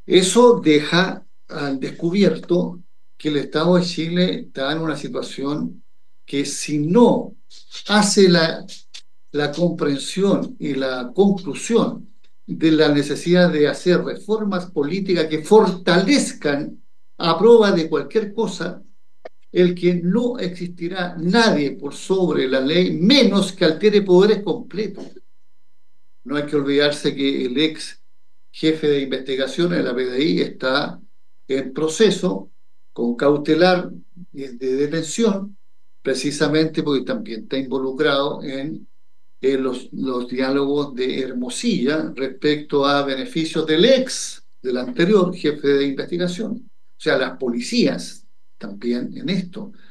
Eso deja al descubierto que el Estado de Chile está en una situación que si no hace la comprensión y la conclusión de la necesidad de hacer reformas políticas que fortalezcan a prueba de cualquier cosa el que no existirá nadie por sobre la ley, menos que altere poderes completos. No hay que olvidarse que el ex jefe de investigación de la PDI está en proceso con cautelar de detención, precisamente porque también está involucrado en los diálogos de Hermosilla respecto a beneficios del anterior jefe de investigación. O sea, las policías también en esto.